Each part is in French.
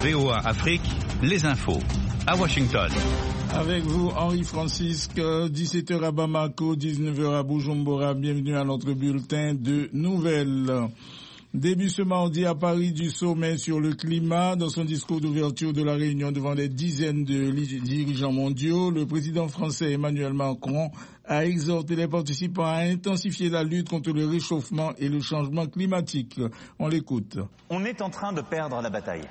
VOA Afrique, les infos. À Washington. Avec vous, Henri Francisque, 17h à Bamako, 19h à Bujumbura. Bienvenue à notre bulletin de nouvelles. Début ce mardi à Paris du sommet sur le climat. Dans son discours d'ouverture de la réunion devant des dizaines de dirigeants mondiaux, le président français Emmanuel Macron a exhorté les participants à intensifier la lutte contre le réchauffement et le changement climatique. On l'écoute. On est en train de perdre la bataille.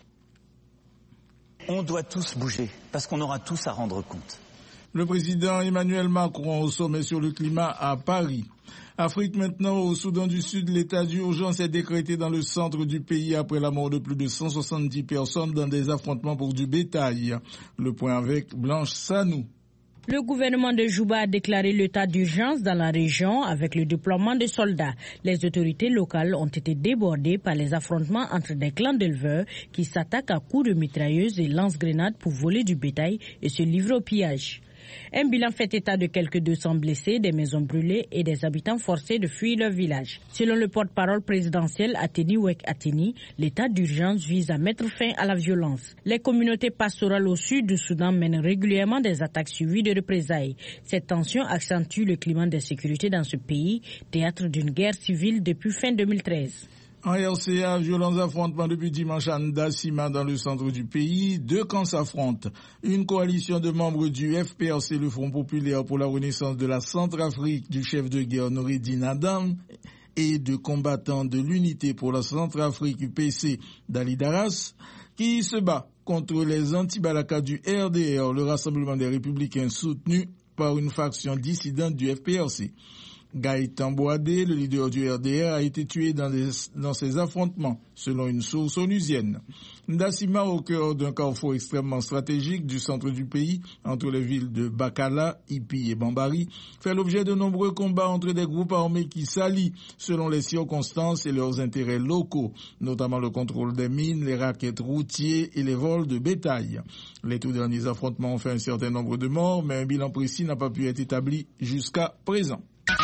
On doit tous bouger, parce qu'on aura tous à rendre compte. Le président Emmanuel Macron au sommet sur le climat à Paris. Afrique maintenant, au Soudan du Sud, l'état d'urgence est décrété dans le centre du pays après la mort de plus de 170 personnes dans des affrontements pour du bétail. Le point avec Blanche Sanou. Le gouvernement de Juba a déclaré l'état d'urgence dans la région avec le déploiement de soldats. Les autorités locales ont été débordées par les affrontements entre des clans d'éleveurs qui s'attaquent à coups de mitrailleuses et lance-grenades pour voler du bétail et se livrer au pillage. Un bilan fait état de quelques 200 blessés, des maisons brûlées et des habitants forcés de fuir leur village. Selon le porte-parole présidentiel Ateni Wek Ateni, l'état d'urgence vise à mettre fin à la violence. Les communautés pastorales au sud du Soudan mènent régulièrement des attaques suivies de représailles. Cette tension accentue le climat d'insécurité dans ce pays, théâtre d'une guerre civile depuis fin 2013. En RCA, violents affrontements depuis dimanche à Ndassima dans le centre du pays. Deux camps s'affrontent. Une coalition de membres du FPRC, le Front populaire pour la renaissance de la Centrafrique du chef de guerre Noureddin Adam, et de combattants de l'unité pour la Centrafrique UPC d'Ali Daras, qui se bat contre les anti-Balaka du RDR, le Rassemblement des Républicains soutenu par une faction dissidente du FPRC. Gaëtan Boadé, le leader du RDR, a été tué dans ces affrontements, selon une source onusienne. Ndassima, au cœur d'un carrefour extrêmement stratégique du centre du pays, entre les villes de Bakala, Ipi et Bambari, fait l'objet de nombreux combats entre des groupes armés qui s'allient selon les circonstances et leurs intérêts locaux, notamment le contrôle des mines, les rackets routiers et les vols de bétail. Les tout derniers affrontements ont fait un certain nombre de morts, mais un bilan précis n'a pas pu être établi jusqu'à présent.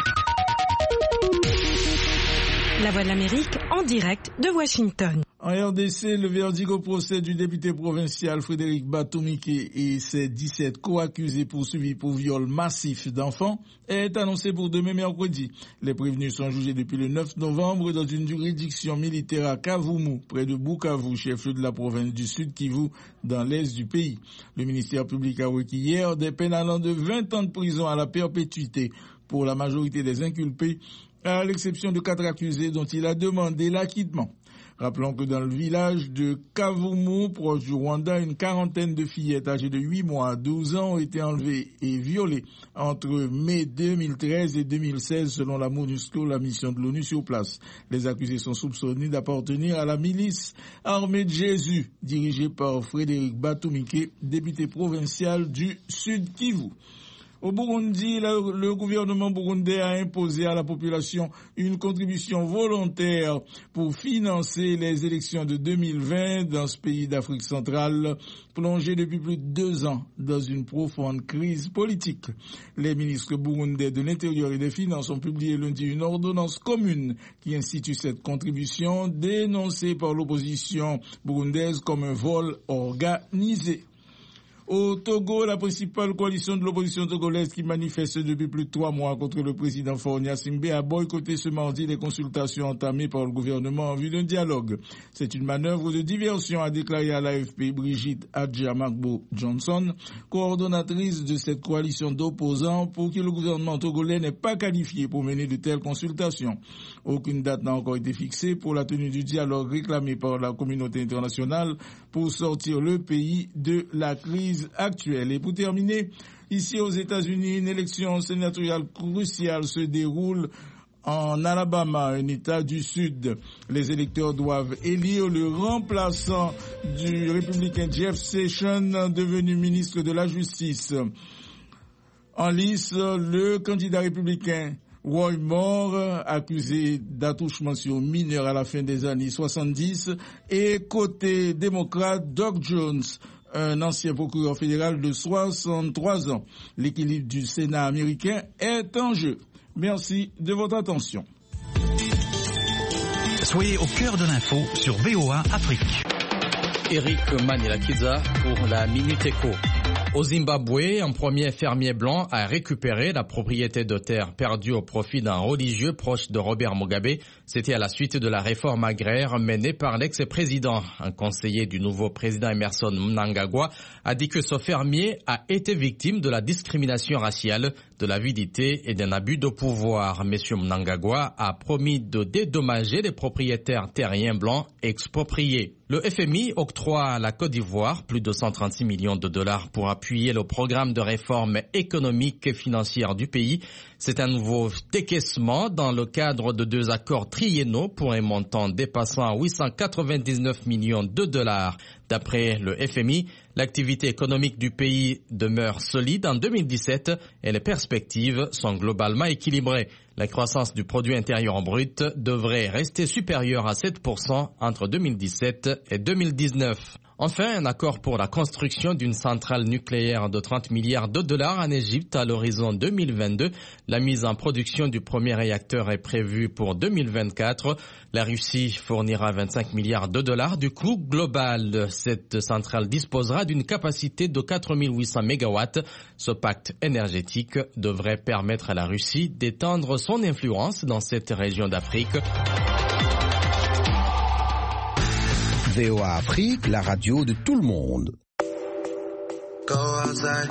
La Voix de l'Amérique en direct de Washington. En RDC, le verdict au procès du député provincial Frédéric Batoumike et ses 17 co-accusés poursuivis pour viol massif d'enfants est annoncé pour demain mercredi. Les prévenus sont jugés depuis le 9 novembre dans une juridiction militaire à Kavumu, près de Bukavu, chef-lieu de la province du Sud Kivu, dans l'est du pays. Le ministère public a requis hier des peines allant de 20 ans de prison à la perpétuité pour la majorité des inculpés, à l'exception de 4 accusés dont il a demandé l'acquittement. Rappelons que dans le village de Kavumu, proche du Rwanda, une quarantaine de fillettes âgées de 8 mois à 12 ans ont été enlevées et violées entre mai 2013 et 2016 selon la MONUSCO, la mission de l'ONU sur place. Les accusés sont soupçonnés d'appartenir à la milice Armée de Jésus, dirigée par Frédéric Batoumike, député provincial du Sud Kivu. Au Burundi, le gouvernement burundais a imposé à la population une contribution volontaire pour financer les élections de 2020 dans ce pays d'Afrique centrale, plongé depuis plus de 2 ans dans une profonde crise politique. Les ministres burundais de l'Intérieur et des Finances ont publié lundi une ordonnance commune qui institue cette contribution dénoncée par l'opposition burundaise comme un vol organisé. Au Togo, la principale coalition de l'opposition togolaise qui manifeste depuis plus de 3 mois contre le président Faure Gnassingbé a boycotté ce mardi les consultations entamées par le gouvernement en vue d'un dialogue. C'est une manœuvre de diversion, a déclaré à l'AFP Brigitte Adjamagbo Johnson, coordonnatrice de cette coalition d'opposants, pour que le gouvernement togolais n'est pas qualifié pour mener de telles consultations. Aucune date n'a encore été fixée pour la tenue du dialogue réclamé par la communauté internationale pour sortir le pays de la crise actuelle. Et pour terminer, ici aux États-Unis, une élection sénatoriale cruciale se déroule en Alabama, un État du Sud. Les électeurs doivent élire le remplaçant du républicain Jeff Sessions, devenu ministre de la Justice. En lice, le candidat républicain Roy Moore, accusé d'attouchement sur mineurs à la fin des années 70, et côté démocrate, Doug Jones, un ancien procureur fédéral de 63 ans. L'équilibre du Sénat américain est en jeu. Merci de votre attention. Soyez au cœur de l'info sur VOA Afrique. Eric Manilakiza pour la Minute Éco. Au Zimbabwe, un premier fermier blanc a récupéré la propriété de terre perdue au profit d'un religieux proche de Robert Mugabe. C'était à la suite de la réforme agraire menée par l'ex-président. Un conseiller du nouveau président Emmerson Mnangagwa a dit que ce fermier a été victime de la discrimination raciale, de l'avidité et d'un abus de pouvoir. Monsieur Mnangagwa a promis de dédommager les propriétaires terriens blancs expropriés. Le FMI octroie à la Côte d'Ivoire plus de 136 millions de dollars pour appuyer le programme de réforme économique et financière du pays. C'est un nouveau décaissement dans le cadre de 2 accords triennaux pour un montant dépassant 899 millions de dollars. D'après le FMI, l'activité économique du pays demeure solide en 2017 et les perspectives sont globalement équilibrées. La croissance du produit intérieur brut devrait rester supérieure à 7% entre 2017 et 2019. Enfin, un accord pour la construction d'une centrale nucléaire de 30 milliards de dollars en Égypte à l'horizon 2022. La mise en production du premier réacteur est prévue pour 2024. La Russie fournira 25 milliards de dollars. Du coût global, cette centrale disposera d'une capacité de 4800 mégawatts. Ce pacte énergétique devrait permettre à la Russie d'étendre son influence dans cette région d'Afrique. VOA Afrique, la radio de tout le monde. Go outside.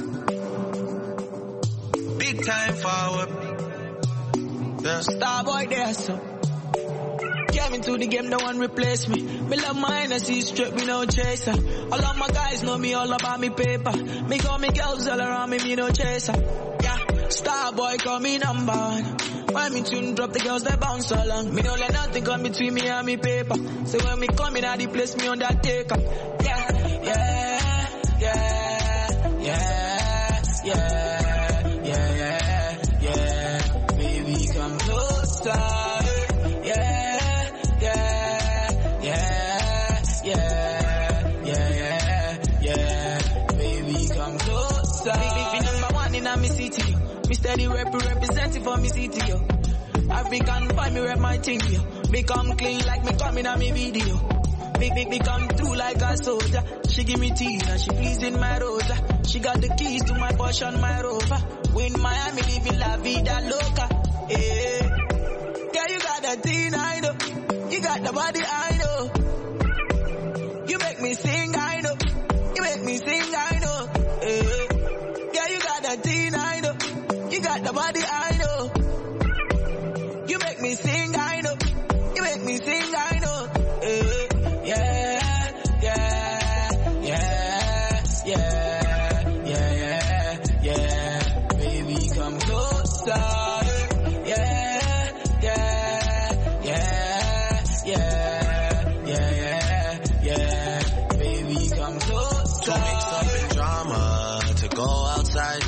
Big time forward. The star boy there, so. Came into the game, no one replace me. Me love my energy, straight, me no chaser. All of my guys know me all about me paper. Me got me girls all around me, me no chaser. Yeah, star boy call me number one. When me tune drop, the girls they bounce along. Me don't let nothing come between me and me paper. So when me come in, I the place me on that take up. Yeah, yeah, yeah, yeah, yeah, yeah, yeah, yeah. Baby, come closer. Yeah, yeah, yeah, yeah, yeah, yeah. Baby, come closer. Be number one in me city. Me steady representing for me city, yo. African boy, me rep my thing, yo. Become clean like me coming on me video. Big come through like a soldier. She give me tea and she pleasing my rosa. She got the keys to my Porsche and my Rover. We in Miami living la vida loca. Yeah, yeah, you got that thing, I know. You got the body, I know. You make me sing, I know. You make me sing, I know. Yeah, you got that thing, I know. You got the body, I know. You make me sing, I know. You make me sing, I know. Yeah, yeah, yeah, yeah, yeah, yeah. Baby, come closer. Yeah, yeah, yeah, yeah, yeah, yeah. Baby, come closer. To mix up in drama, to go outside.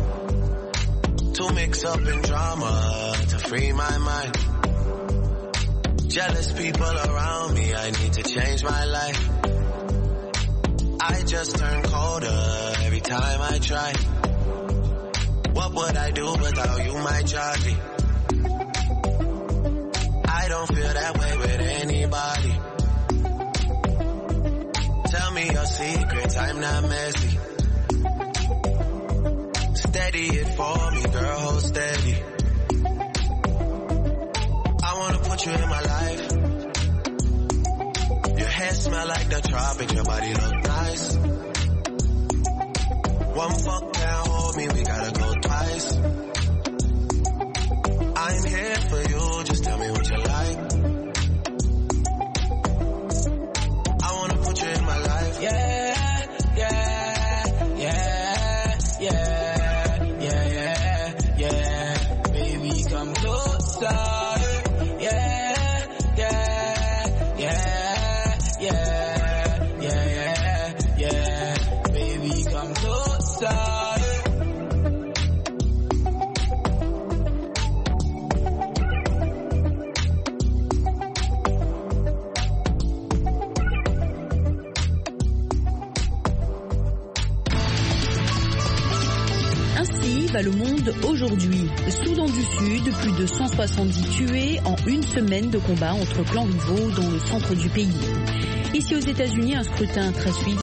To mix up in drama, to free my mind. Jealous people around me, I need to change my life. I just turn colder every time I try. What would I do without you, my Charlie? I don't feel that way with anybody. Tell me your secrets, I'm not messy. Steady it for me, girl, hold steady. I wanna put you in my life. Your hair smell like the tropics, your body look nice. One fuck can't hold me, we gotta go twice. I'm here for you, just tell me what you like. I wanna put you in my life. Yeah, yeah, yeah, yeah, yeah, yeah. Baby, come closer. Va le monde aujourd'hui. Soudan du Sud, plus de 170 tués en une semaine de combat entre clans rivaux dans le centre du pays. Ici aux États-Unis, un scrutin très suivi